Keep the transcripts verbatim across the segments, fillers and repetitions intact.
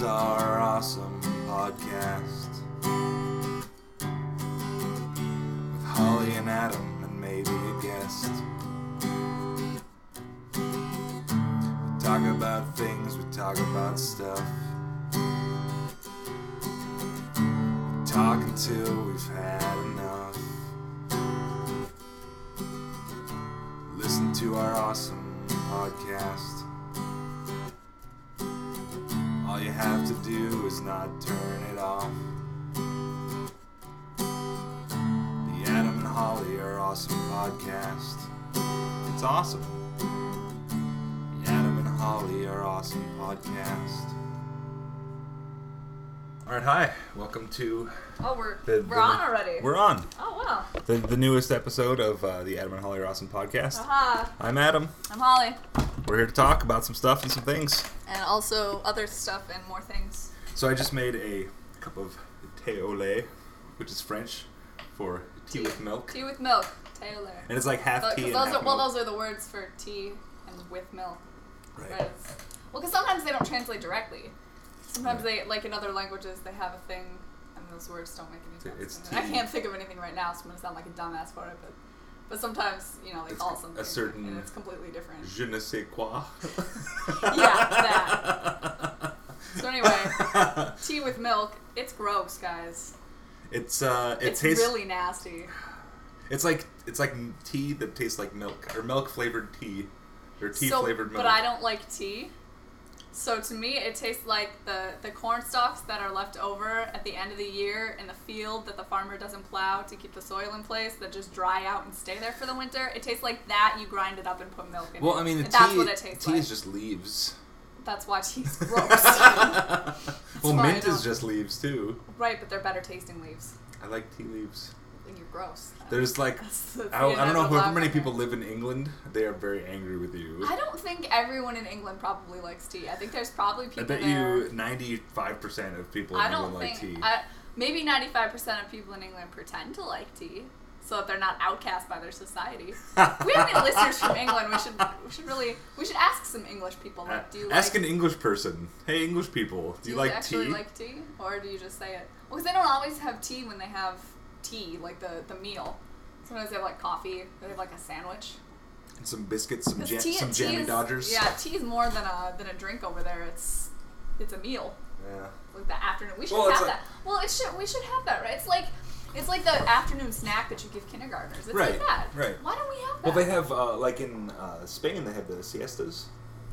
our awesome podcast with Holly and Adam and maybe a guest. We talk about things, we talk about stuff. We talk until we've had enough. Listen to our awesome podcast. All you have to do is not turn it off. The Adam and Holly are awesome podcast. It's awesome. The Adam and Holly are awesome podcast. Alright, hi. Welcome to... Oh, we're the, we're the, on already. We're on. Oh, wow. The, the newest episode of uh, the Adam and Holly are awesome podcast. Aha. I'm Adam. I'm Holly. We're here to talk about some stuff and some things. And also other stuff and more things. So I just made a cup of thé au lait, which is French for tea, tea with milk. Tea with milk. Thé au lait. And it's like half but, tea and those half are, Well, milk. those are the words for tea and with milk. Right. Right. Well, because sometimes they don't translate directly. Sometimes Right. they, like in other languages, they have a thing, and those words don't make any sense. It's And I tea. can't think of anything right now, so I'm going to sound like a dumbass for it, but... But sometimes, you know, they It's call a something certain- and it's completely different. Je ne sais quoi. Yeah, that. So anyway, tea with milk, it's gross, guys. It's uh, it It's tastes. really nasty. It's like it's like tea that tastes like milk, or milk flavored tea, or tea so, flavored milk. But I don't like tea. So to me, it tastes like the, the corn stalks that are left over at the end of the year in the field that the farmer doesn't plow to keep the soil in place, that just dry out and stay there for the winter. It tastes like that. You grind it up and put milk in Well, it. I mean, the And tea. that's what it tastes tea like. is just leaves. That's why tea's gross. Well, why I mint is don't- just leaves too. Right, but they're better tasting leaves. I like tea leaves. And you're gross. There's like, That's- that's I, the I don't know inevitable however many outcome people here. live in England, they are very angry with you. I don't think everyone in England probably likes tea. I think there's probably people I bet there. you ninety-five percent of people in I England don't like think. tea. I, maybe ninety-five percent of people in England pretend to like tea, so that they're not outcast by their society. We have any listeners from England. We should we should really we should ask some English people. Like, do you Ask like, an English person. Hey, English people, do, do you like actually tea? like tea, or do you just say it? Well, because they don't always have tea when they have tea, like the the meal. Sometimes they have like coffee. They have like a sandwich. And some biscuits, some 'Cause jam, tea- some tea jammy is- Dodgers. Yeah, tea is more than a than a drink over there. It's it's a meal. Yeah. Like the afternoon. We should Well, it's have like- that. Well, it should. We should have that, right? It's like it's like the afternoon snack that you give kindergartners. It's Right, like that. right. Why don't we have that? Well, they have uh, like in uh, Spain, they have the siestas.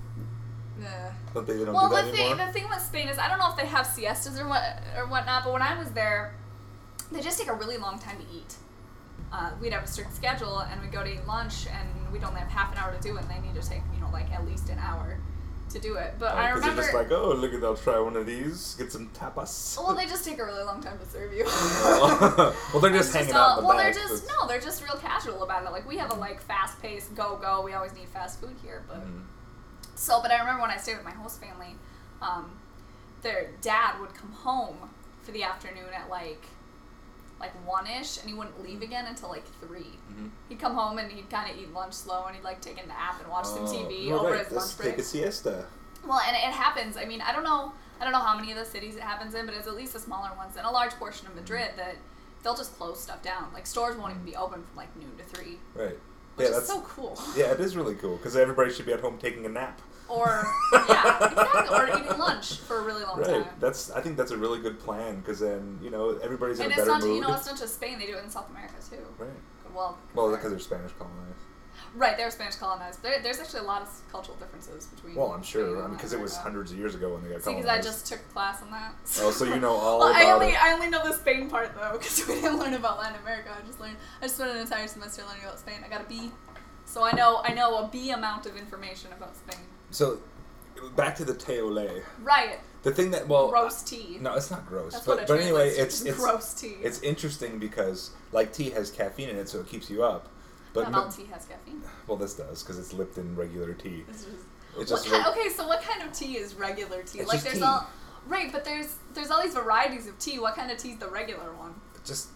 Yeah. Don't they? They don't Well, do the that thing anymore. the thing with Spain is I don't know if they have siestas or what or whatnot, but when I was there, they just take a really long time to eat. Uh, we'd have a strict schedule, and we'd go to eat lunch, and we'd only have half an hour to do it, and they need to take, you know, like at least an hour to do it. But I Because they're remember... just like, oh, look at, I'll try one of these, get some tapas. well, they just take a really long time to serve you. well, they're just It's hanging all- out in the Well, back. they're just, no, they're just real casual about it. Like, we have a, like, fast-paced go-go. We always need fast food here, but... Mhm. So, but I remember when I stayed with my host family, um, their dad would come home for the afternoon at, like... like one-ish, and he wouldn't leave again until like three. Mm-hmm. He'd come home and he'd kind of eat lunch slow, and he'd like take a nap and watch some T V oh, over right. his Let's lunch break. take a siesta. Well, and it happens. I mean, I don't know. I don't know how many of the cities it happens in, but it's at least the smaller ones and a large portion of Madrid that they'll just close stuff down. Like stores won't even be open from like noon to three, Right. which yeah, is that's so cool. yeah, it is really cool because everybody should be at home taking a nap. Or yeah, exactly. Or eating lunch for a really long Right. time. That's I think that's a really good plan because then you know everybody's in And a it's better not, mood. you know, it's not just Spain. They do it in South America too. Right. Well, Well, because they're Spanish colonized. right, they're Spanish colonized. There, there's actually a lot of cultural differences between. Well, I'm Spain sure. I and mean, because it was America. hundreds of years ago when they got See, colonized. because I just took a class on that. Oh, so you know all well, about I only it. I only know the Spain part though, because we didn't learn about Latin America. I just learned. I just spent an entire semester learning about Spain. I got a B, so I know I know a B amount of information about Spain. So, back to the thé au lait. Right. The thing that well, Gross tea. No, it's not gross. That's but what it but anyway, translates it's to, it's gross tea. it's interesting because like tea has caffeine in it, so it keeps you up. But Not no- all tea has caffeine. well, this does because it's Lipton regular tea. It's just, It's what just kind, reg- okay, so what kind of tea is regular tea? It's like just there's tea. all right, but there's there's all these varieties of tea. What kind of tea is the regular one? just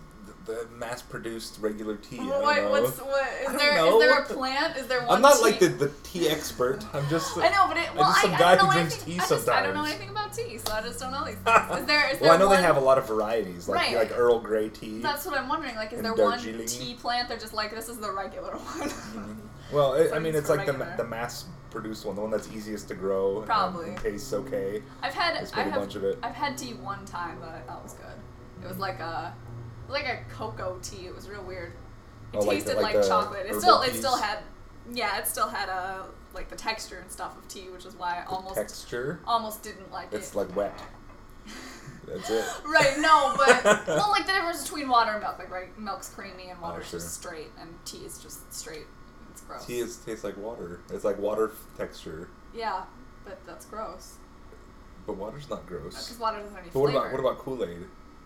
the mass-produced regular tea. I What, don't know. what's what? Is I there don't is know. there a plant? Is there one? I'm not tea? like the, the tea expert. I'm just. I know, but it. Well, I'm just some I, guy I don't who know drinks anything. tea I just sometimes. I don't know anything about tea, so I just don't know these things. Is there? Is there well, I know one, they have a lot of varieties, like Right. like Earl Grey tea. That's what I'm wondering. Like, is and there one Darjeeling. tea plant? They're just like, this is the regular one. Mm-hmm. Well, it, So I mean, it's it's for like the, ma- regular. the mass-produced one, the one that's easiest to grow. and- Probably. And tastes okay. I've had Let's I make a have, bunch of it. I've had tea one time that I thought was good. It was like a it was like a cocoa tea. It was real weird. It Oh, like the- tasted like like, the chocolate. It herbal still it teas? still had yeah, it still had a like the texture and stuff of tea, which is why I almost Texture. almost didn't like It's it. like wet. That's it. Right, no, but well, like the difference between water and milk, like right, milk's creamy and water's Oh, sure. just straight, and tea is just straight. It's gross. Tea is, tastes like water. It's like water f- texture, Yeah, but that's gross. but water's not gross. Because water doesn't have any But what flavor. about what about Kool-Aid?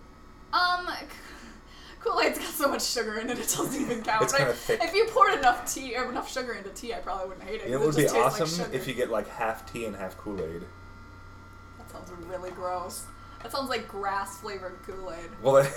Um, Kool-Aid's got so much sugar in it, it doesn't even count. It's right? kinda thick. If you poured enough tea or enough sugar into tea, I probably wouldn't hate it. You know 'cause what would it be just tastes awesome like sugar. if you get like half tea and half Kool-Aid. That sounds really gross. That sounds like grass-flavored Kool-Aid. Well, they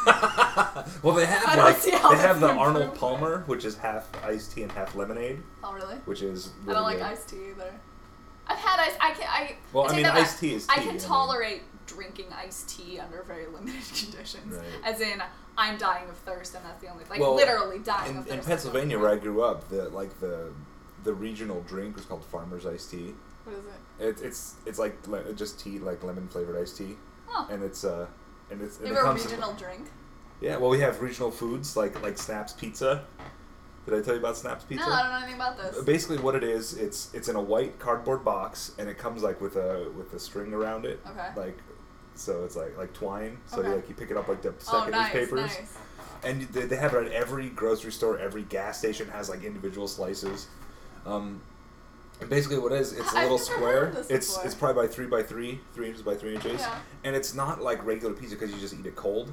well they have I don't like see how they have the that's Arnold improved. Palmer, which is half iced tea and half lemonade, Oh, really? which is I really don't like good. iced tea either. I've had ice. I can. I. Well, I I take mean, that back. iced tea is I tea, I can mean. tolerate drinking iced tea under very limited conditions. Right. As in, I'm dying of thirst, and that's the only like Well, literally dying In, of thirst. in that's Pennsylvania, the where I only grew up, the like the the regional drink was called Farmer's Iced Tea. thing. What is it? It, it's it's like le- just tea, like lemon flavored iced tea, Oh, and it's uh and it's and you it have a comes in- regional drink? yeah. Well, we have regional foods like like Snaps Pizza. Did I tell you about Snaps Pizza? No, I don't know anything about this. Basically, what it is, it's it's in a white cardboard box, and it comes like with a with a string around it, Okay. like so it's like like twine. So Okay. you, like you pick it up like the Oh, second nice, newspapers, nice. and they, they have it at every grocery store, every gas station has like individual slices. Um, and basically, what it is, it's a I've little never square. heard of this It's before. it's probably by three by three, three inches by three inches, Yeah. and it's not like regular pizza because you just eat it cold.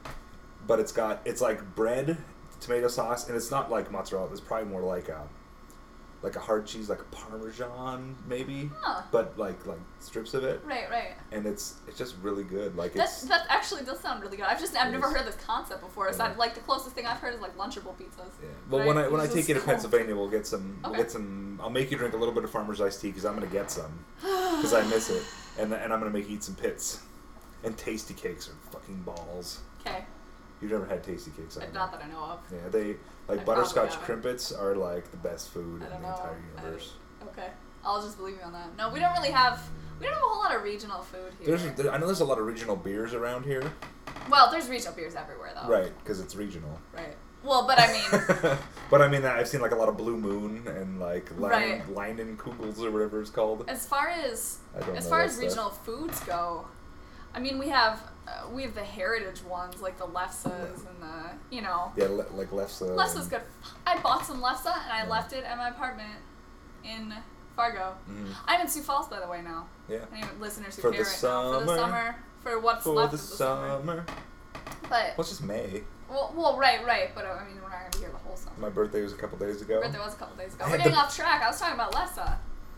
But it's got it's like bread, tomato sauce, and it's not like mozzarella. It's probably more like a like a hard cheese, like a Parmesan maybe, Huh. but like like strips of it, Right, right. and it's it's just really good. Like That it's that actually does sound really good. I've just I've It never is. heard this concept before. So Yeah. I've, like the cllosest thing I've heard is like Lunchable pizzas. yeah. Well, Right? when I when I It's take you to just cold. Pennsylvania, we'll get some. We'll Okay. get some. I'll make you drink a little bit of Farmer's iced tea because I'm gonna get some because I miss it, and and I'm gonna make you eat some pits, and tasty cakes are fucking balls. Okay, You've never had tasty cakes, have you? not that I know of. Yeah, they like I butterscotch probably crimpets are like the best food I in don't the know. entire I universe. don't- okay, I'll just believe you on that. No, we don't really have we don't have a whole lot of regional food here. There's, there, I know there's a lot of regional beers around here, well, there's regional beers everywhere though. right? Because it's regional. Right. Well, but I mean, But I mean, I've seen like a lot of Blue Moon and like Right. Leinen Kugels or whatever it's called. as far as I don't as know far that as stuff. regional foods go, I mean we have uh, we have the heritage ones like the Lefsas and the you know Yeah, le- like Lefse. Lefsa's and- good. I bought some Lefsa and I Yeah. left it at my apartment in Fargo. Mhm. I'm in Sioux Falls, by the way, now. Yeah. Any listeners who For care the right now for the summer. summer, for what's For left the of the summer. summer. But Well, it's just May. well, well, right, right. But uh, I mean, we're not gonna be here the whole summer. My birthday was a couple days ago. My birthday was a couple days ago. I We're had getting the- off track. I was talking about Lefsa.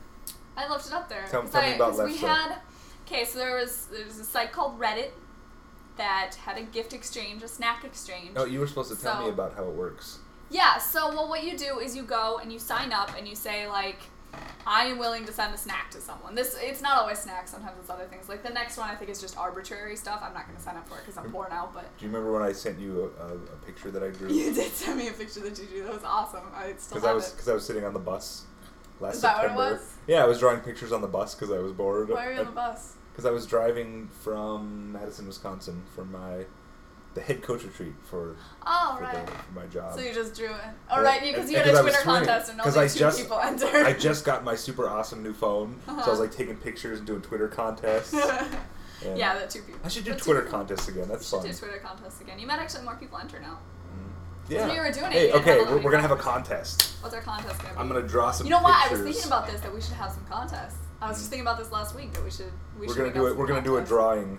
I left it up there. Tell- 'Cause tell me I, about 'cause we Lefsa. had. Okay, so there was there was a site called Reddit that had a gift exchange, a snack exchange. Oh, you were supposed to tell So- me about how it works. Yeah, so well, what you do is you go and you sign up and you say like, I am willing to send a snack to someone. This it's not always snacks. Sometimes it's other things. Like the next one, I think is just arbitrary stuff. I'm not going to sign up for it because I'm poor now. But Do you remember when I sent you a, a, a picture that I drew? you did send me a picture that you drew. That was awesome. I still Because have I was it. because I was sitting on the bus last Is that what it September. was? Yeah, I was drawing pictures on the bus because I was bored. Why are you on the bus? Because I was driving from Madison, Wisconsin for my the head coach retreat for, Oh for, right. the, for my job. So you just drew it. All Yeah, right, because and- you had and a 'cause I was Twitter touring, contest and 'cause only I two just- people entered. I just got my super awesome new phone, so I was Uh-huh. like taking pictures and doing Twitter contests. And yeah, the two people. I should do the two Twitter people. contests again. That's You fun. should do Twitter contests again. You might actually more people enter now. Yeah. when you were doing it, Hey, you didn't okay, have a lot we're, of we're gonna have a contests. contest. What's our contest gonna be? I'm gonna draw some. You know what? I pictures. was thinking about this that we should have some contests. I was just thinking about this last week that we should. We We're should gonna make do up it. some We're gonna do a contests. drawing.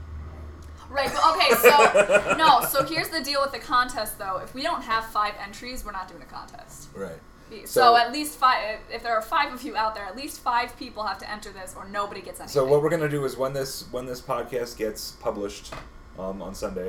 Right. But okay. So no. So here's the deal with the contest, though. If we don't have five entries, we're not doing a contest. Right. So, So- at least five. If there are five of you out there, at least five people have to enter this, or nobody gets anything. So what we're gonna do is when this when this podcast gets published um, on Sunday,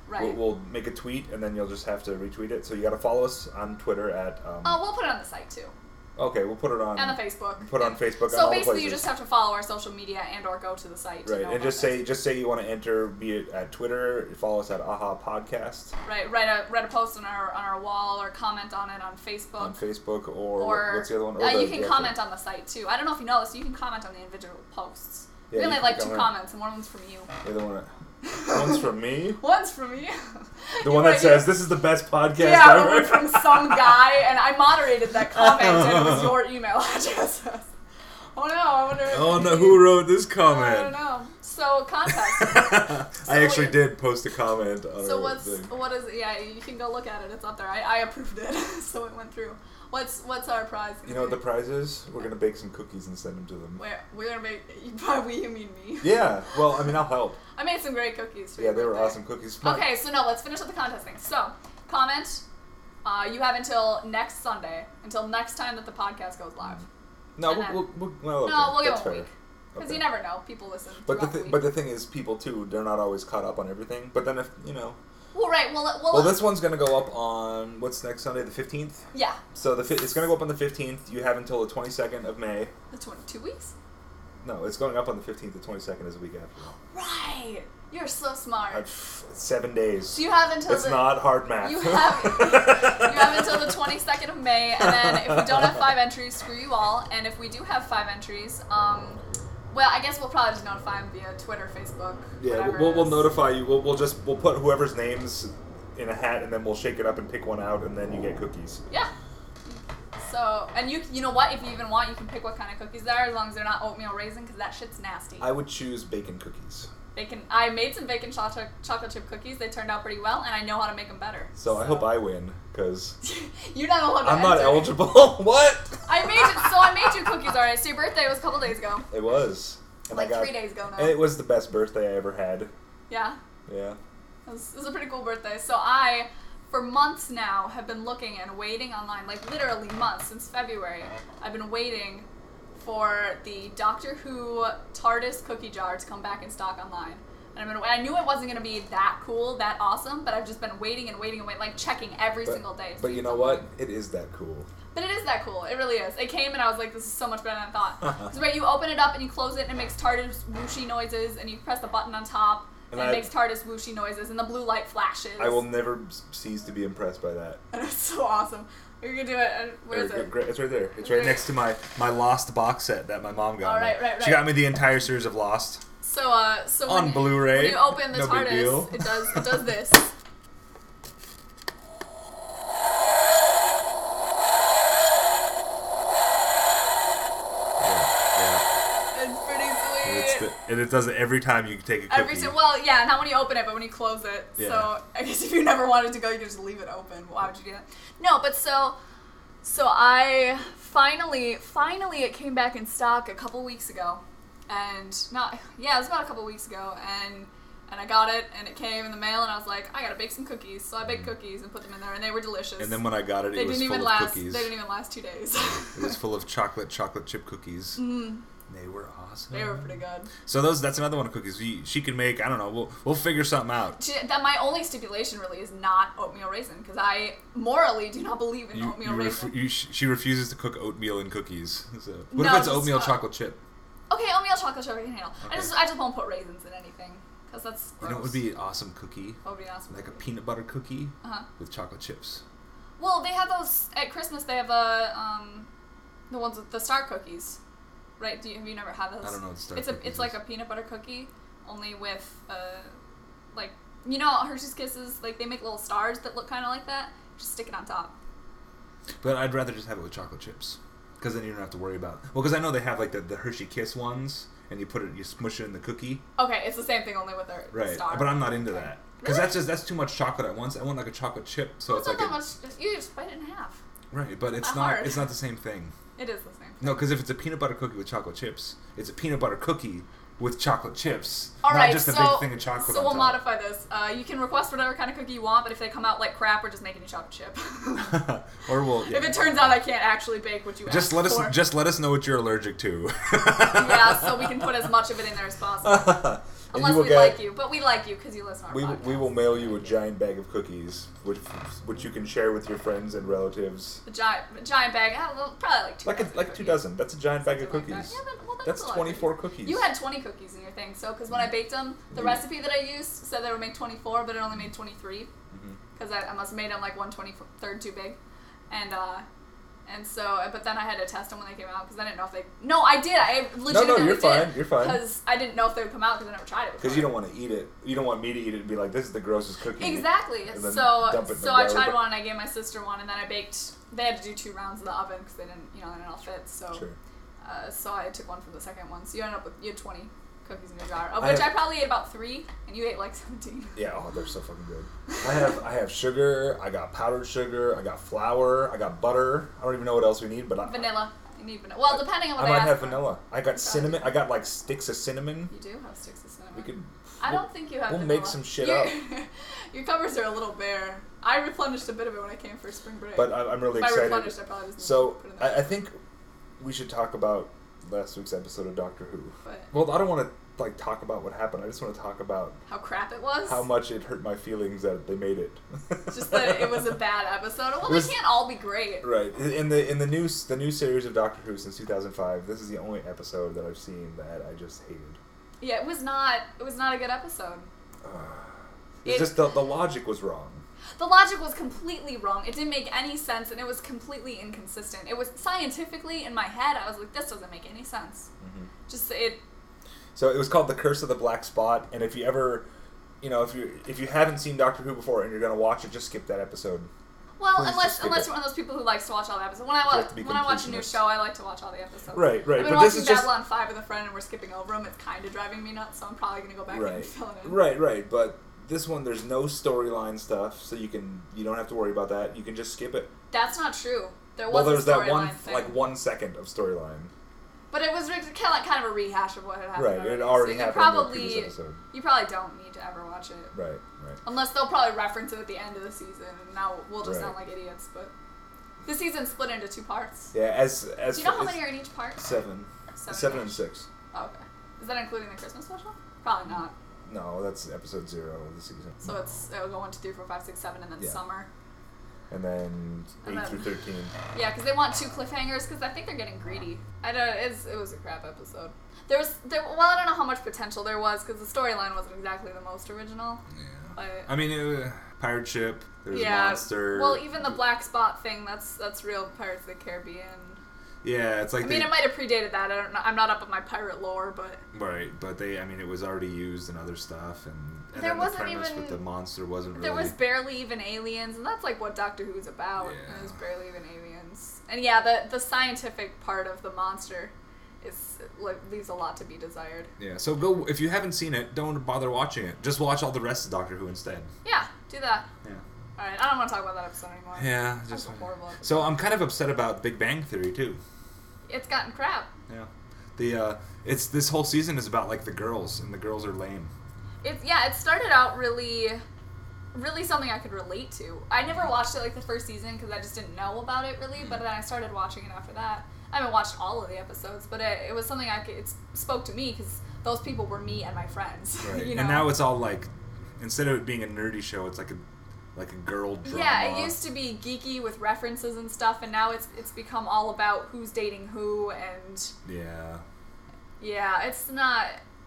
Right. We'll, we'll make a tweet, and then you'll just have to retweet it. So you got to follow us on Twitter at. Um, Oh, we'll put it on the site too. Okay, we'll put it on. And the Facebook. Put it on Facebook. So on all basically, the you just have to follow our social media and or go to the site. Right, to know and about just say this. just say you want to enter, be it at Twitter, follow us at Aha Podcast Right, write a write a post on our on our wall or comment on it on Facebook. on Facebook, or, Or what's the other one? Or uh, the- you can the- comment on the site too. I don't know if you know this. You can comment on the individual posts. Yeah, we only you have like can two comment. comments, and one of them's from you. The other one. One's from me. One's from you. The You one were- that says this is the best podcast Yeah, ever. or from some guy, and I moderated that comment, and it was your email address. Oh no, I wonder. Oh no, who wrote this I don't comment? know. So contest. I actually did post a comment on So our what's thing. what is it? Yeah, you can go look at it. It's up there. I, I approved it, so it went through. What's what's our prize? Gonna You know what the be? prize is? We're gonna bake some cookies and send them to them. Where we're gonna make by we you mean me. Yeah, well, I mean, I'll help. I made some great cookies. For Yeah, your they were birthday. awesome cookies. My- Okay, so no, let's finish with the contest thing. So, comment. Uh, you have until next Sunday, until next time that the podcast goes live. No, and we'll, then- we'll, we'll, well, okay, no, we'll give that's them a fair. week. Because Okay. you never know. People listen. But the throughout th- week. but the thing is, people too, they're not always caught up on everything. But then if you know, Well, right. Well, well, well, this one's gonna go up on what's next Sunday, the fifteenth. yeah. So the fi- it's gonna go up on the fifteenth. You have until the twenty-second of May. The twenty-two weeks? No, it's going up on the fifteenth. The twenty-second is a week after. Right. You're so smart. Uh, pff, it's seven days. So you have until It's the not hard math. you have you have until the twenty-second of May, and then if we don't have five entries, screw you all. And if we do have five entries, um, well, I guess we'll probably just notify them via Twitter, Facebook. Yeah, whatever we'll, it we'll is. notify you. We'll, we'll just we'll put whoever's names in a hat, and then we'll shake it up and pick one out, and then you get cookies. Yeah. So, and you you know what? If you even want, you can pick what kind of cookies they are, as long as they're not oatmeal raisin, because that shit's nasty. I would choose bacon cookies. Bacon. I made some bacon chocolate chocolate chip cookies. They turned out pretty well, and I know how to make them better. So, I hope I win, because You're not allowed to I'm not enter. eligible. What? I made it. So I made you cookies already. So your birthday was a couple days ago, It was. And like I got, three days ago now. And it was the best birthday I ever had. Yeah. Yeah. It was, it was a pretty cool birthday. So I, for months now, have been looking and waiting online, like literally months, since February. I've been waiting for the Doctor Who TARDIS cookie jar to come back in stock online. And I've been, I knew it wasn't going to be that cool, that awesome, but I've just been waiting and waiting and waiting, like checking every But, single day. to but see you if know I'm what? like- It is that cool. But it is that cool. It really is. It came and I was like, this is so much better than I thought. It's where you open it up and you close it and it makes TARDIS whooshy noises, and you press the button on top and, And it I- makes TARDIS whooshy noises, and the blue light flashes. I will never cease to be impressed by that. And it's so awesome. We're gonna do it. And where is There- it? great- It's right there. It's Right. right next to my, my Lost box set that my mom got Oh, me. right, right, She right. got me the entire series of Lost. So, uh, so On when, Blu-ray. when you open the No big deal. TARDIS, it does it does this. Yeah. It's pretty sweet. It's the, and it does it every time you take a cookie. Every single, well, yeah, not when you open it, but when you close it. Yeah. So I guess if you never wanted to go, you could just leave it open. Why would you do that? No, but so, so I finally, finally, it came back in stock a couple weeks ago, and not, yeah, it was about a couple weeks ago, and and I got it, and it came in the mail, and I was like, I gotta bake some cookies, so I baked cookies and put them in there, and they were delicious. And then when I got it, they it was didn't full even of last. cookies. They didn't even last two days. It was full of chocolate, chocolate chip cookies. Mm, They were awesome. they were pretty good. So those, that's another one of cookies. We, she can make. I don't know. We'll we'll figure something out. She- That my only stipulation really is not oatmeal raisin, because I morally do not believe in You, oatmeal you raisin. ref, you, she refuses to cook oatmeal in cookies. So what No, if it's just, oatmeal uh, chocolate chip? Okay, oatmeal chocolate chip I can handle. I Okay. just I just won't put raisins in anything, because that's You gross. know what would be an awesome cookie? What would be awesome? Like a peanut butter cookie Uh-huh. with chocolate chips. Well, they have those at Christmas. They have the um, the ones with the star cookies, right? Do you, have you never had those? I don't know what star It's a cookies it's like is. a peanut butter cookie, only with uh, like you know Hershey's Kisses. Like they make little stars that look kind of like that. Just stick it on top. But I'd rather just have it with chocolate chips, because then you don't have to worry about. Well, because I know they have like the, the Hershey Kiss ones, and you put it, you smush it in the cookie. Okay, it's the same thing, only with the, the Right. star. But I'm not into Okay. that, because Really? that's just that's too much chocolate at once. I want like a chocolate chip, so Well, it's it's like not a, that much. You just bite it in half. right. But it's Not not hard. it's not the same thing. It is the same. No, because if it's a peanut butter cookie with chocolate chips, it's a peanut butter cookie with chocolate chips. All not right, just a so, big thing of chocolate So on we'll top. modify this. Uh, you can request whatever kind of cookie you want, but if they come out like crap, we're just making you chocolate chip. Or we'll yeah. If it turns out I can't actually bake what you just asked let us for. just let us know what you're allergic to. Yeah, so we can put as much of it in there as possible. Unless we get, like you, but we like you because you listen to our we podcast. we will mail you a giant bag of cookies, which which you can share with your friends and relatives. A giant, a giant bag. I don't know, probably like two. Like a, dozen like cookies. two dozen. That's a giant bag of Something like cookies. that. Yeah, but, well, that's, That's a lot of twenty-four cookies. You had twenty cookies in your thing, so because when I baked them, the Mm. recipe that I used said they would make twenty-four, but it only made twenty-three Mhm. because I, I must have made them like one twenty-third too big, and uh, and so but then I had to test them when they came out because I didn't know if they. No, I did. I legitimately you're did. fine, you're fine. Because I didn't know if they would come out because I never tried it. Because you don't want to eat it. You don't want me to eat it and be like, this is the grossest cookie. Exactly. And then So dump it in so the I dough, tried but- one and I gave my sister one and then I baked. They had to do two rounds in the oven because they didn't, you know, they didn't all fit. So Sure. uh, so I took one for the second one. So you ended up with you had twenty cookies in your jar, of I which I, have- probably ate about three, and you ate like seventeen. Yeah, oh, they're so fucking good. I have I have sugar, I got powdered sugar, I got flour, I got butter. I don't even know what else we need, but I, Vanilla. You need vanilla. Well, depending on what I I, might ask have for. vanilla. I got cinnamon. I got like sticks of cinnamon. You do have sticks of cinnamon. We could. I we'll- don't think you have. We'll vanilla. make some shit your, up. Your cupboards are a little bare. I replenished a bit of it when I came for spring break. But I, I'm really if I excited. replenished, I probably just need So to put it in there. I, I think we should talk about last week's episode of Doctor Who. But Well, I don't want to like talk about what happened. I just want to talk about how crap it was. how much it hurt my feelings that they made it. Just that it was a bad episode. Well, It was- they can't all be great. Right. In the in the new the new series of Doctor Who since two thousand five, this is the only episode that I've seen that I just hated. Yeah, it was not. It was not a good episode. It's It- just the the logic was wrong. The logic was completely wrong. It didn't make any sense, and it was completely inconsistent. It was scientifically in my head. I was like, this doesn't make any sense. Mm-hmm. Just it. So it was called The Curse of the Black Spot, and if you ever, you know, if you if you haven't seen Doctor Who before and you're gonna watch it, just skip that episode. Well, Please just unless skip unless it. you're one of those people who likes to watch all the episodes. When I You have watch to be when I watch a new completionist. show, I like to watch all the episodes. Right, right. I've been But this watching is just Babylon five with a friend, and we're skipping over them. It's kind of driving me nuts, so I'm probably gonna go back and right, fill it in. right, right. But this one, there's no storyline stuff, so you can you don't have to worry about that. You can just skip it. That's not true. There was Well, there's a that one storyline thing. like one second of storyline. But it was kind of, like, kind of a rehash of what had happened. Right, it So already you happened Probably, in the previous episode. you probably don't need to ever watch it. Right, right. Unless they'll probably reference it at the end of the season, and now we'll just Right. sound like idiots. But the season's split into two parts. Yeah, as as Do you know how as- many are in each part? Seven. Seven. Seven and six. Oh, okay. Is that including the Christmas special? Probably not. No, that's episode zero of the season. So it's it'll go one, two, three, four, five, six, seven, and then Yeah. summer. And then And eight then- through thirteen. Yeah, because they want two cliffhangers. Because I think they're getting greedy. I don't. It's, it was a crap episode. There was there. Well, I don't know how much potential there was because the storyline wasn't exactly the most original. Yeah. But I mean, it, was pirate ship. There's yeah. a monster. Well, even the black spot thing. That's that's real Pirates of the Caribbean. Yeah, it's like I mean, they, it might have predated that. I don't know. I'm not up with my pirate lore, but right, but they. I mean, it was already used in other stuff, and, and There then wasn't the premise even- with the monster wasn't really. there was barely even aliens, and that's like what Doctor Who's about. Yeah. There's barely even aliens, and yeah, the the scientific part of the monster is like, leaves a lot to be desired. Yeah, so go if you haven't seen it, don't bother watching it. Just watch all the rest of Doctor Who instead. Yeah, do that. Yeah. All right, I don't want to talk about that episode anymore. Yeah, That's just a horrible episode. so I'm kind of upset about Big Bang Theory too. It's gotten crap. Yeah, the uh, it's this whole season is about like the girls, and the girls are lame. It's yeah, it started out really, really something I could relate to. I never watched it like the first season because I just didn't know about it really. But then I started watching it after that. I haven't watched all of the episodes, but it, it was something I could. It spoke to me because those people were me and my friends. Right. You know? And now it's all like, instead of it being a nerdy show, it's like a like a girl drama. Yeah, it used to be geeky with references and stuff, and now it's it's become all about who's dating who, and Yeah. yeah, it's not.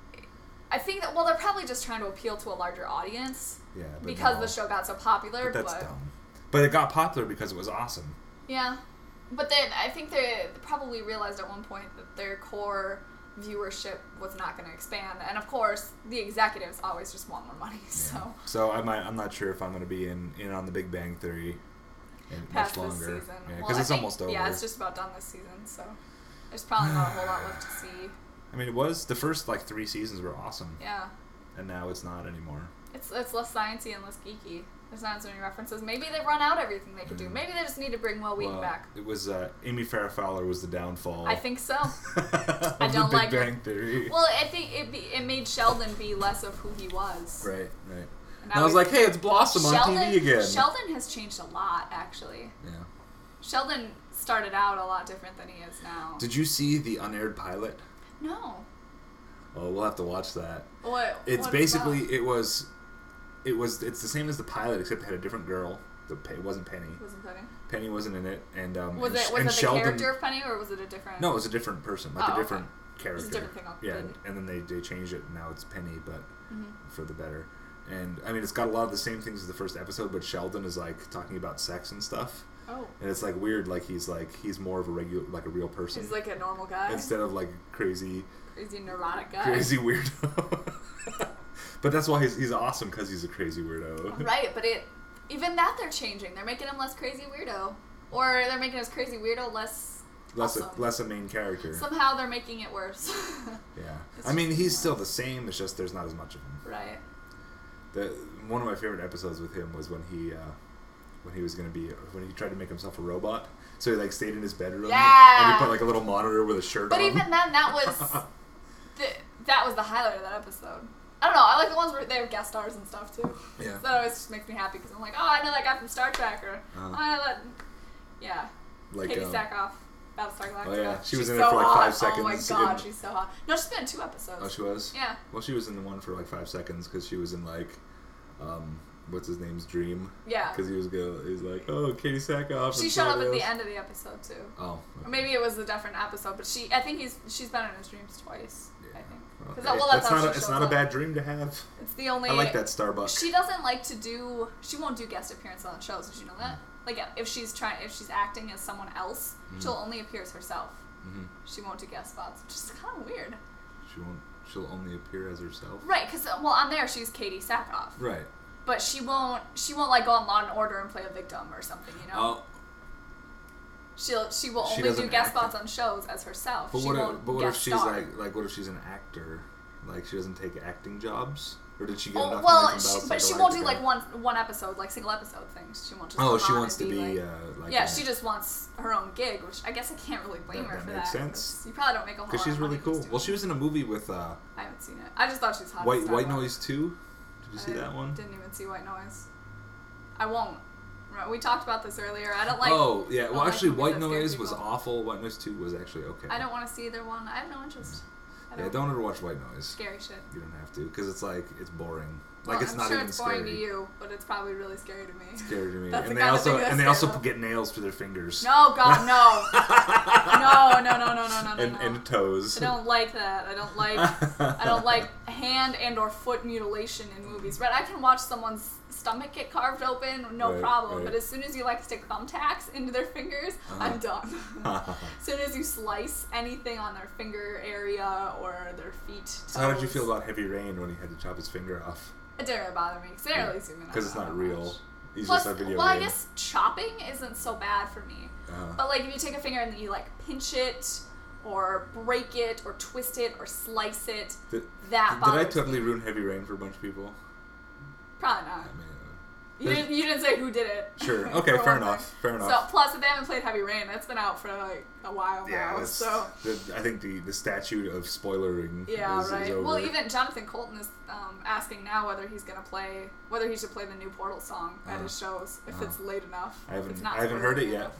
I think that well, they're probably just trying to appeal to a larger audience Yeah. But because no. the show got so popular. But that's but dumb. But it got popular because it was awesome. yeah, but then I think they probably realized at one point that their core viewership was not going to expand, and of course, the executives always just want more money. So So I might. I'm not sure if I'm going to be in, in on the Big Bang Theory in past much this longer. season, Yeah, well, because I it's think- almost over. Yeah, it's just about done this season, so there's probably not a whole lot left to see. I mean, it was the first like three seasons were awesome, Yeah. and now it's not anymore. It's it's less sciencey and less geeky. There's not as many references. Maybe they've run out everything they could do. Maybe they just need to bring Will Wheaton well, back. It was uh, Amy Farrah Fowler was the downfall. I think so. I I don't Big like Bang it. Theory. Well, I think it be, it made Sheldon be less of who he was. Right, right. And And I was like, hey, it's Blossom Sheldon, on T V again. Sheldon has changed a lot, actually. Yeah. Sheldon started out a lot different than he is now. Did you see the unaired pilot? No. Oh, we'll have to watch that. What? It's what basically about? it was, it was it's the same as the pilot except it had a different girl. The it wasn't Penny. Wasn't Penny. Penny wasn't in it, and um. Was and, it was and it the Sheldon, character of Penny or was it a different? No, it was a different person, like Oh, a different okay. character. It was a different thing. Yeah, Good. and then they they changed it. And now it's Penny, but Mm-hmm. for the better. And I mean, it's got a lot of the same things as the first episode, but Sheldon is like talking about sex and stuff. Oh. And it's like weird, like he's like he's more of a regular, like a real person. He's like a normal guy. Instead of like crazy, crazy neurotic guy. crazy weirdo. But that's why he's he's awesome because he's a crazy weirdo. Right, but it even that they're changing. They're making him less crazy weirdo, or they're making his crazy weirdo less. Less awesome. a, less a main character. Somehow they're making it worse. Yeah, It's I mean just he's more. still the same. It's just there's not as much of him. Right. The one of my favorite episodes with him was when he uh, when he was gonna be when he tried to make himself a robot. So he like stayed in his bedroom. Yeah. And he put like a little monitor with a shirt But on. even then, that was the, that was the highlight of that episode. I don't know. I like the ones where they have guest stars and stuff too. Yeah. That always just makes me happy because I'm like, oh, I know that guy from Star Trek, or Uh-huh. oh, I know that. Yeah. Like, Katie um, Sackhoff, Battlestar Galactica. Oh, yeah. She was She's in it so for, like, hot. five seconds. Oh my god, In- she's so hot. No, she's been in two episodes. Oh, she was. Yeah. Well, she was in the one for like five seconds because she was in like, um, what's his name's Dream. Yeah. Because he was go. He's like, oh, Katie Sackhoff. She and showed up at somebody the else. end of the episode too. Oh. Or maybe it was a different episode, but she, I think he's, she's been in his dreams twice. I think. Well, 'Cause hey, that, well, that's, that's how not. she A, it's shows not a up. bad dream to have. It's the only. I like that Starbuck. She doesn't like to do. She won't do guest appearances on shows. Did you know that? Like, if she's trying, if she's acting as someone else, Mhm. she'll only appear as herself. Mm-hmm. She won't do guest spots, which is kind of weird. She won't. She'll only appear as herself. Right? Because well, on there she's Katie Sackhoff, Right. but she won't. She won't like go on Law and Order and play a victim or something. You know. Oh. She'll she will She only do doesn't guest act. spots on shows as herself. But she what? won't If, but what if guest she's star. like like what if she's an actor? Like she doesn't take acting jobs, or did she get Oh, enough well, money from she, Battlestar but she won't do Galactica? like one one episode, like single episode things. She won't just. Oh, come she on wants to and be like, uh, like. yeah, a- she just wants her own gig, which I guess I can't really blame That- her that for makes that. sense. 'Cause you probably don't make a whole lot Because she's of really money cool. just doing Well, she it. was in a movie with uh, I haven't seen it. I just thought she was hot. White as Star White Wars. Noise two. Did you see I that one? Didn't even see White Noise. I won't. Right, we talked about this earlier. I don't like. oh yeah. I don't Well, like actually, movies White that scare Noise was people. awful. White Noise two was actually okay. I don't want to see either one. I have no interest. I Yeah, don't ever watch White Noise. Scary shit. You don't have to, because it's like it's boring. Like Well, it's I'm not sure even it's boring scary. to you, but it's probably really scary to me. It's scary to me. That's the and they kind of also thing that and they also scares them. get nails through their fingers. No, God, no. no, no, no, no, no, no, no. and no. and toes. I don't like that. I don't like. I don't like hand and or foot mutilation in movies. Right? I can watch someone's stomach get carved open, no Right, problem. right. But as soon as you like stick thumbtacks into their fingers, Uh-huh. I'm done. as soon as you slice anything on their finger area or their feet. So how did you toes, feel about Heavy Rain when he had to chop his finger off? It didn't really bother me because they didn't really zoom in. Because it's on not that real. much. He's Plus, just a video well, I game. guess chopping isn't so bad for me. Uh-huh. But like if you take a finger and then you like pinch it, or break it, or twist it, or slice it, Did, that did I bothers totally me. ruin Heavy Rain for a bunch of people? Probably I not. mean, You there's- didn't. You didn't say who did it. Sure. Okay. For fair one enough. thing. Fair So enough. plus, if they haven't played Heavy Rain, that's been out for like a while yeah. now. That's, So the, I think the the statute of spoilering. yeah, is, right. Is over. Well, even Jonathan Colton is um, asking now whether he's gonna play, whether he should play the new Portal song at Uh, his shows if uh, it's late enough. I if haven't it's not I haven't heard it spoilery yet. enough.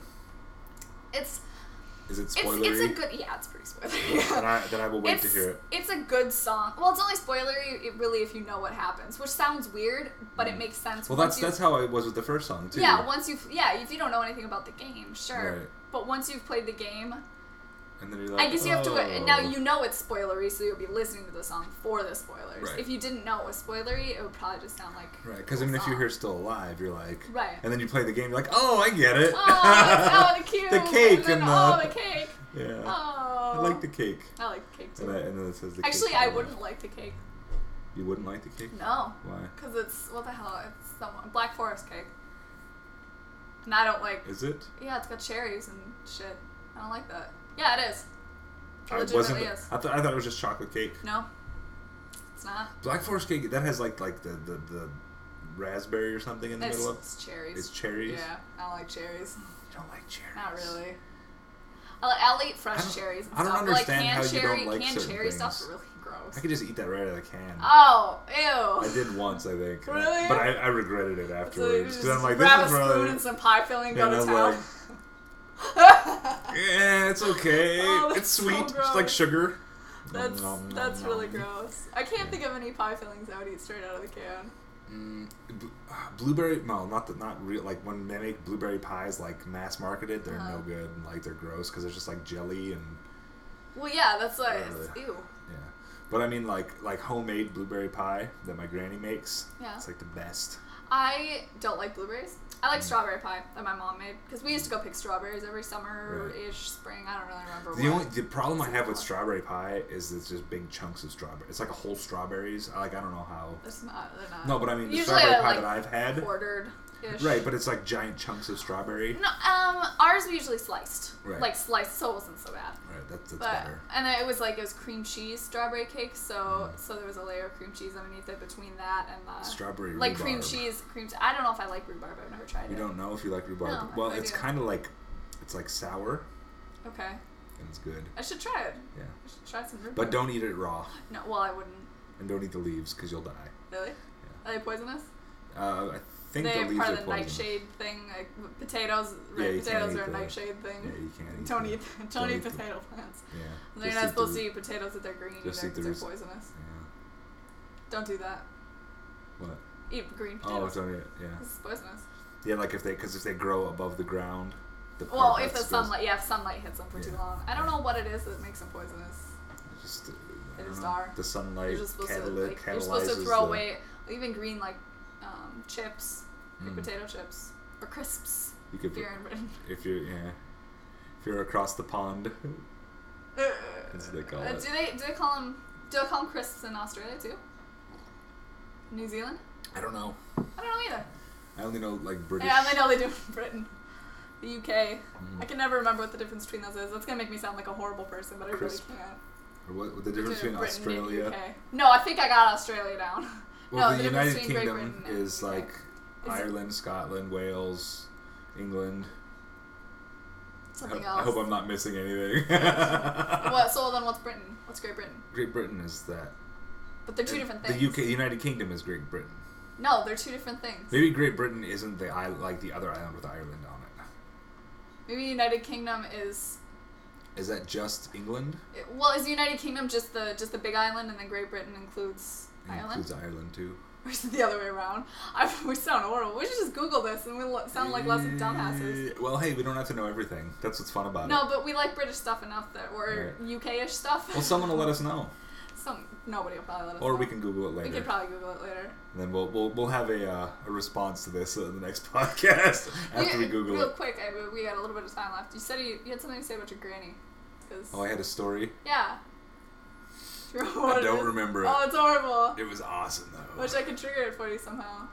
It's Is it it's spoilery? it's a good yeah, it's pretty spoilery. then I then I will wait it's, to hear it. It's a good song. Well, it's only spoilery, it really, if you know what happens, which sounds weird, but it makes sense. Well, once that's you- that's how it was with the first song too. Yeah, once you've yeah, if you don't know anything about the game, sure. Right. But once you've played the game, And then you're like, I guess you have to. oh. Now you know it's spoilery, so you'll be listening to the song for the spoilers. Right. If you didn't know it was spoilery, it would probably just sound like Right, because a I mean, if song. you hear "Still Alive," you're like, Right. and then you play the game, you're like, oh, I get it. Oh, oh, the cube. The cake and, then, and oh, the- the cake. Yeah. Oh. I like the cake. I like the cake too. And, I, and then it says the Actually, cake. I wouldn't like the cake. You wouldn't like the cake? No. Why? Because it's what the hell? It's some Black Forest cake. And I don't like. Is it? Yeah, it's got cherries and shit. I don't like that. Yeah, it is. It I legitimately wasn't. is. I thought I thought it was just chocolate cake. No, it's not. Black Forest cake that has like like the the, the raspberry or something in the It's, middle of. it's cherries. It's cherries. Yeah, I don't like cherries. You don't like cherries. Not really. I'll, I'll eat fresh I don't- cherries. And I don't stuff. understand like, canned how you cherry, don't like canned certain cherry things. stuff's really gross. I could just eat that right out of the can. Oh, ew. I did once, I think. Really? But I, I regretted it So you afterwards. just Because I'm like, grab this a is spoon really. and some pie filling and Yeah, go and to I town. was Yeah, it's okay. Oh, that's it's so sweet. It's gross. like sugar. That's Nom, nom, that's nom, really nom. gross. I can't Yeah. think of any pie fillings I would eat straight out of the can. Mm, bl- uh, blueberry, no, not the, not real. Like when they make blueberry pies, like mass marketed, they're Uh-huh. no good. And, like they're gross because it's just like jelly and Well, yeah, that's like Uh, it's, ew. yeah. But I mean, like like homemade blueberry pie that my granny makes. Yeah. It's like the best. I don't like blueberries. I like Mm. strawberry pie that my mom made because we used to go pick strawberries every summer-ish, spring. I don't really remember. The what. only the problem I have with It's strawberry pie is it's just big chunks of strawberry. It's like a whole strawberries. I- Like I don't know how. It's not. They're not. No, but I mean the Usually strawberry I pie like that I've had. quartered-ish. Right, but it's like giant chunks of strawberry. No, um, ours we usually sliced. Right. Like sliced, so it wasn't so bad. Right, that's, that's But better. and then it was like it was cream cheese strawberry cake, so Mm. so there was a layer of cream cheese underneath it between that and the Strawberry like rhubarb. cream cheese, cream. I don't know if I like rhubarb. I've never tried You it. don't know if you like rhubarb. No, well, I it's do. kind of like it's like sour Okay, and it's good. I should try it. Yeah. I should try some rhubarb. But don't eat it raw No, well I wouldn't. and don't eat the leaves because you'll die. Really? Are they poisonous? Uh, I think They the are leaves part are of the poisonous. nightshade thing. Like potatoes, Yeah, red you can't potatoes eat are a the- nightshade thing. Yeah, you can't eat. Don't the- eat, don't, don't eat eat the- potato plants. Yeah. And they're Just not eat supposed the- to eat potatoes if they're green just either eat the because they're res- poisonous. Yeah. Don't do that. What? Eat green Oh, potatoes. don't eat it. Yeah. This is poisonous. Yeah, like if they because if they grow above the ground. The part Well, if the that's- sunlight, yeah, if sunlight hits them for too Yeah. long. I don't know what it is that makes them poisonous. Just, uh, I They don't just know. are. The sunlight You're just supposed to, cataly- like, you're supposed to catalyzes throw the- away even green like um, chips, like Mm. potato chips or crisps. You could If you're in Britain. if you're yeah, if you're across the pond. As they call Uh, it. do they do they call them do they call them crisps in Australia too? New Zealand? I don't know. I don't know either. I only know like British. Yeah, I know they do in Britain. The U K. Mm. I can never remember what the difference between those is. That's gonna make me sound like a horrible person, but I Crisp. really can't. Or what, what the difference between Britain and Australia? U K. No, I think I got Australia down. Well, No, the the difference United between Great Kingdom Britain and is U K. like Is it- Ireland, Scotland, Wales, England. Something I, I else. hope I'm not missing anything. What? So then, what's Britain? What's Great Britain? Great Britain is that. But they're two And different things. The U K, the United Kingdom is Great Britain. No, they're two different things. Maybe Great Britain isn't the island, like the other island with Ireland on it. Maybe United Kingdom is. Is that just England? Well, is the United Kingdom just the just the big island, and then Great Britain includes It Ireland? includes Ireland too. Or is it the other way around? I, we sound horrible. We should just Google this, and we will sound like less of dumbasses. Eh, Well, hey, we don't have to know everything. That's what's fun about No, it. but we like British stuff enough that, or Right. U K-ish stuff. Well, someone will let us know, Some nobody will probably let us. or know. we can Google it We later. could probably Google it later. And then we'll we'll we'll have a uh, a response to this in the next podcast after we Google real it. quick, I, we got a little bit of time left. You said you, you had something to say about your granny. 'Cause- Oh, I had a story. yeah. Do you remember what I it don't is? remember it. Oh, it's horrible. It was awesome though. Wish I could trigger it for you somehow.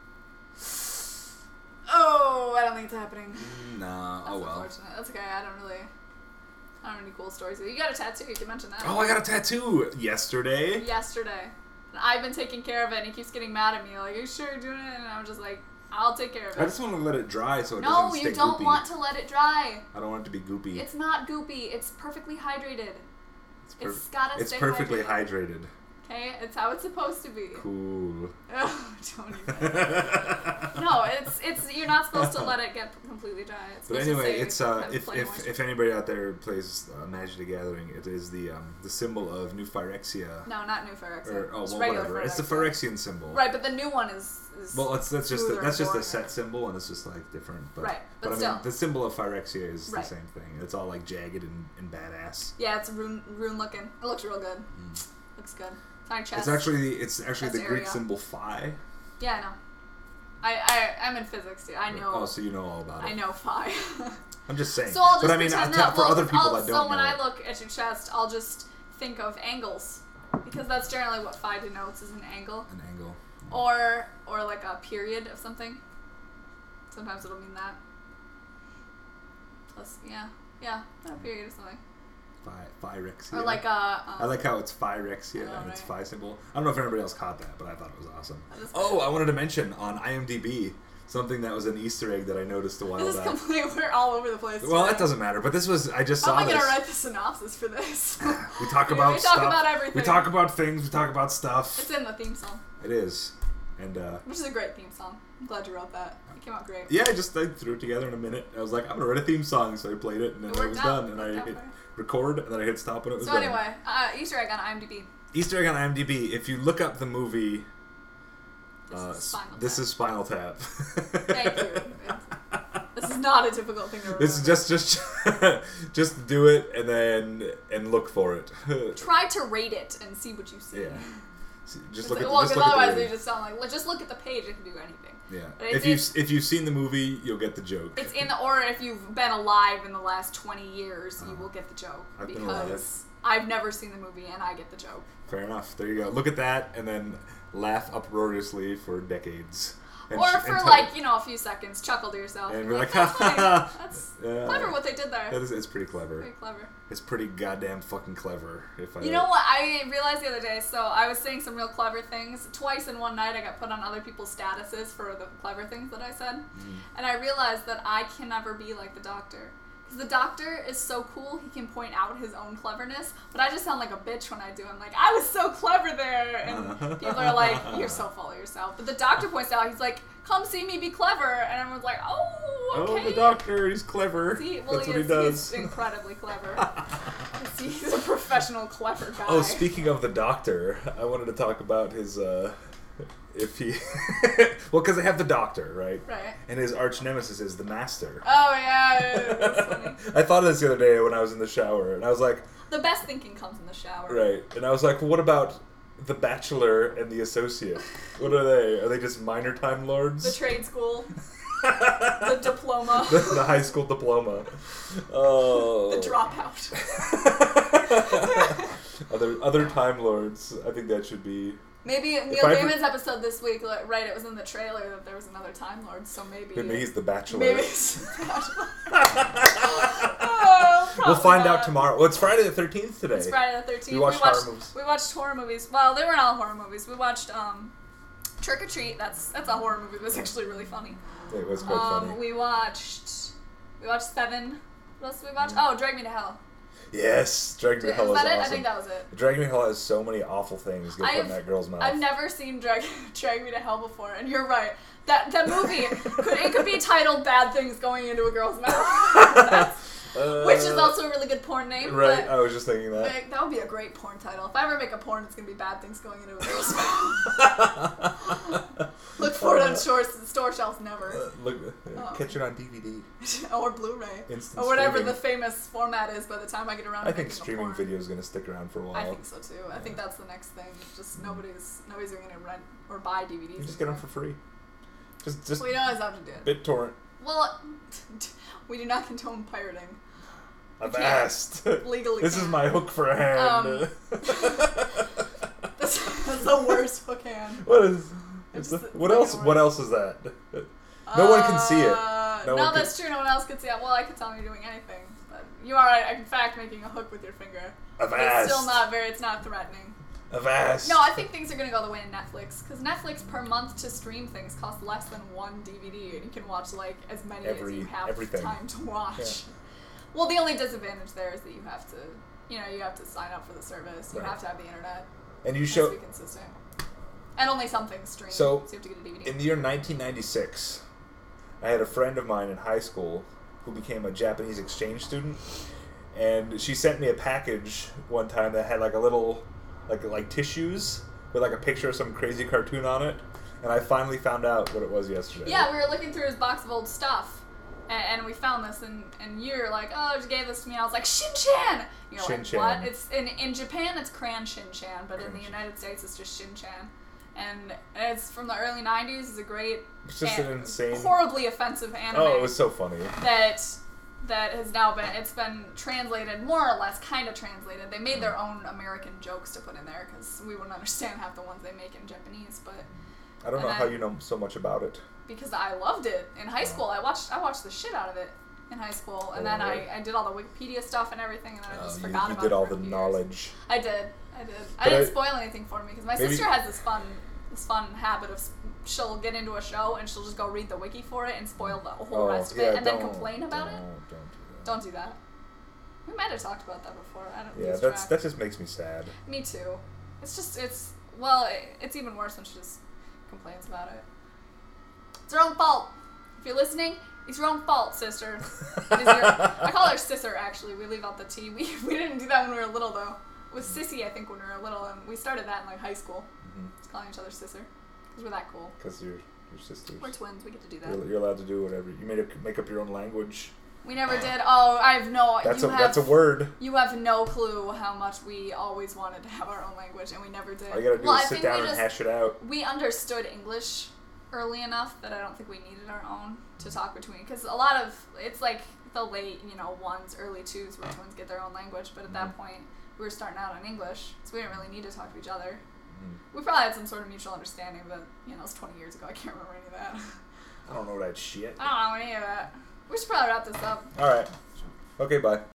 Oh, I don't think it's happening. Nah. That's Oh well. unfortunate. That's okay. I don't really. I don't have any cool stories. You got a tattoo. You can mention that. Oh, I got a tattoo yesterday. Yesterday. And I've been taking care of it, and he keeps getting mad at me. Like, are you sure you're doing it? And I'm just like, I'll take care of it. I just want to let it dry so it no, doesn't stay you don't goopy. want to let it dry. I don't want it to be goopy. It's not goopy. It's perfectly hydrated. It's, It's gotta it's stay perfectly hydrated. hydrated. Okay, it's how it's supposed to be. Cool. Oh, don't even. No, it's it's you're not supposed to let it get completely dry. It's But supposed to anyway, stay- it's uh, have if plenty of if, moisture. if anybody out there plays uh, Magic the Gathering, it is the um, the symbol of New Phyrexia. No, not new Phyrexia. Or oh It's well, regular whatever. It's the Phyrexia. Phyrexian symbol. Right, but the new one is. is Well, it's that's just a, smoother that's and just a boringer. set symbol, and it's just like different. But, Right, but but I still. mean, the symbol of Phyrexia is Right. the same thing. It's all like jagged and, and badass. Yeah, it's rune rune looking. It looks real good. Mm. Looks good. It's on your chest. It's actually the it's actually Chest the Greek area. symbol phi. Yeah, I know. I I I'm in physics too. I know. Oh, so you know all about it. I know phi. I'm just saying. So I'll just but I mean, pretend I- that, for well, other people I'll, that don't So when know I it. look at your chest, I'll just think of angles, because that's generally what phi denotes is an angle, an angle. or or like a period of something. Sometimes it'll mean that. Plus, yeah, yeah, a period of something. Phi, Phyrexia. Or like a. Um, I like how it's Phyrexia know, and it's right? Phi symbol. I don't know if everybody else caught that, but I thought it was awesome. That is Oh, good. I wanted to mention on IMDb something that was an Easter egg that I noticed a while This is back. complete. We're all over the place. Well, today. that doesn't matter. But this was I just How saw am I this. gonna write the synopsis for this? We talk We- about we talk stuff. about everything. We talk about things. We talk about stuff. It's in the theme song, It is, and uh, which is a great theme song. I'm glad you wrote that. It came out great. yeah, I just I threw it together in a minute. I was like, I'm gonna write a theme song, so I played it, and then It it, worked was out. done, and It I worked out hit for you. record, and then I hit stop, and it was So done. anyway, uh, Easter egg on IMDb. Easter egg on IMDb. If you look up the movie, This uh, is Spinal this Tap. is Spinal Tap. Thank you. This is not a difficult thing to remember. This is just just just do it and then and look for it. Try to rate it and see what you see. Yeah. See, just It's look like- at well, just because look at otherwise the they just sound like, "Let- just look at the page. It can do anything. yeah. But If it's- you it's- if you've seen the movie, you'll get the joke. It's in the, or if you've been alive in the last twenty years, you Uh, will get the joke. I've been because I've never seen the movie and I get the joke. Fair enough. There you go. Look at that and then laugh uproariously for decades. And Or sh- for and tell- like, you know, a few seconds, chuckle to yourself. And You're be like, that's "Ha, ha, funny. ha." That's Yeah. clever what they did there. That is, it's pretty clever. Very clever. It's pretty goddamn fucking clever. If I You know what I realized the other day? So I was saying some real clever things. Twice in one night I got put on other people's statuses for the clever things that I said. Mm. And I realized that I can never be like the doctor. Because the doctor is so cool, he can point out his own cleverness. But I just sound like a bitch when I do. I'm like, I was so clever there. And people are like, you're so full of yourself. But the doctor points out, he's like, come see me be clever. And everyone's like, oh, okay. Oh, the doctor, he's clever. See, well, That's he what he is, does. He's incredibly clever. See, he's a professional, clever guy. Oh, speaking of the doctor, I wanted to talk about his, uh, if he, well, because they have the doctor, right? Right. And his arch nemesis is the master. Oh, yeah, that's funny. I thought of this the other day when I was in the shower, and I was like, The best thinking comes in the shower. right, and I was like, well, what about the bachelor and the associate? What are they? Are they just minor time lords? The trade school. The diploma. the, the high school diploma. Oh. The dropout. other other time lords. I think that should be. Maybe Neil If I ever- Gaiman's episode this week, like, right, it was in the trailer that there was another Time Lord, so maybe... Maybe he's the bachelor. Maybe it's the Bachelor. Oh, We'll probably find not. out tomorrow. Well, it's Friday the thirteenth today. It's Friday the thirteenth. We watched horror movies. We watched horror movies. Well, they weren't all horror movies. We watched um, Trick or Treat. That's that's a horror movie. It was actually really funny. It was quite Um, funny. we watched we watched Seven. What else did we watch? Oh, Drag Me to Hell. Yes, Drag Me to Is Hell is that it? awesome. I think that was it. Drag Me to Hell has so many awful things get put in I've- that girl's mouth. I've never seen Drag Drag Me to Hell before, and you're right. That that movie could it could be titled "Bad Things Going into a Girl's Mouth," That's- Uh, which is also a really good porn name. right. But I was just thinking that. like, that would be a great porn title. If I ever make a porn, it's gonna be "Bad Things Going into a Girl's Mouth." Look for it on shores, store shelves never. Uh, look, Oh. catch it on D V D. Or Blu-ray. Instant Or whatever streaming. the famous format is by the time I get around to I think making streaming a porn. video is going to stick around for a while. I think so too. I think that's the next thing. Just nobody's nobody's going to rent or buy D V Ds. You just get them for free. Just, just We don't always have to do it. BitTorrent. Well, we do not condone pirating. I've can't. asked. Legally This is can't. my hook for a hand. Um, That's, that's the worst hook hand. what is? It's is just- the- what it's else? like a What word. else is that? No one can see it. Uh, No No, one can- that's true. No one else can see it. Well, I could tell you're doing anything. But you are, in fact, making a hook with your finger. I've But it's still asked. not very, it's not threatening. I've asked. No, I think things are going to go the way of Netflix. Because Netflix per month to stream things costs less than one D V D. And you can watch, like, as many Every- as you have everything. time to watch. Yeah. Well, the only disadvantage there is that you have to, you know, you have to sign up for the service. You Right. have to have the internet. and you It has show to be consistent. And only some things stream. So, you have to get a D V D. in the year nineteen ninety-six, I had a friend of mine in high school who became a Japanese exchange student, and she sent me a package one time that had like a little, like like tissues with like a picture of some crazy cartoon on it, and I finally found out what it was yesterday. Yeah, we were looking through his box of old stuff, and, and we found this, and, and you're like, oh, you gave this to me, and I was like, Shin-chan! You're Shin-chan. like, what? It's in, in Japan, it's Crayon Shin-chan, but in the Crayon United States, it's just Shin-chan. And it's from the early nineties, it's a great, It's just an insane. horribly offensive anime Oh, it was so funny. that that has now been, it's been translated, more or less, kind of translated. They made their own American jokes to put in there, because we wouldn't understand half the ones they make in Japanese, but... I don't know And how then- you know so much about it. Because I loved it in high school. I watched I watched the shit out of it. in high school, and Oh, then really? I, I did all the Wikipedia stuff and everything, and then I Oh, just you, forgot you about did it all for the years. knowledge. I did. I did. I But didn't I- spoil anything for me because my Maybe- sister has this fun, this fun habit of s- she'll get into a show and she'll just go read the wiki for it and spoil the whole Oh, rest of yeah, it and then don't- complain about don't, it. Don't do that. Don't do that. We might have talked about that before. I don't. Yeah, lose that's track. that just makes me sad. Me too. It's just it's well, it, it's even worse when she just complains about it. It's her own fault. If you're listening, it's your own fault, sister. It is your, I call her sister, actually. We leave out the T. We, we didn't do that when we were little, though. It was sissy, I think, when we were little, and we started that in, like, high school. Mm-hmm. Just calling each other sister. Because we're that cool. Because you're your sisters. We're twins. We get to do that. You're, you're allowed to do whatever. You made a, make up your own language. We never did. Oh, I have no... That's you a have, that's a word. You have no clue how much we always wanted to have our own language, and we never did. All you gotta do well, is I sit think down we and just, hash it out. We understood English early enough that I don't think we needed our own to talk between. Because a lot of... It's like the late, you know, ones, early twos where twins get their own language, but at that Mm-hmm. point, we were starting out on English, so we didn't really need to talk to each other. Mm. We probably had some sort of mutual understanding, but, you know, it's twenty years ago. I can't remember any of that. I don't know that shit. I don't know any of that. We should probably wrap this up. All right. Okay, bye.